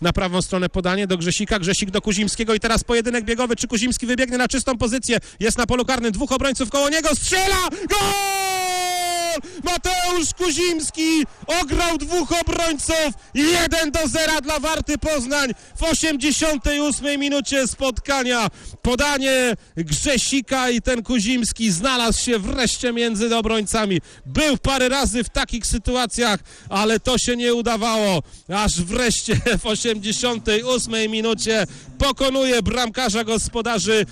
na prawą stronę podanie do Grzesika, Grzesik do Kuzimskiego i teraz pojedynek biegowy, czy Kuzimski wybiegnie na czystą pozycję, jest na polu karnym, 2 obrońców koło niego, strzela, gol! Mateusz Kuzimski ograł 2 obrońców, 1-0 dla Warty Poznań w 88 minucie spotkania. Podanie Grzesika i ten Kuzimski znalazł się wreszcie między obrońcami. Był parę razy w takich sytuacjach, ale to się nie udawało. Aż wreszcie w 88 minucie pokonuje bramkarza gospodarzy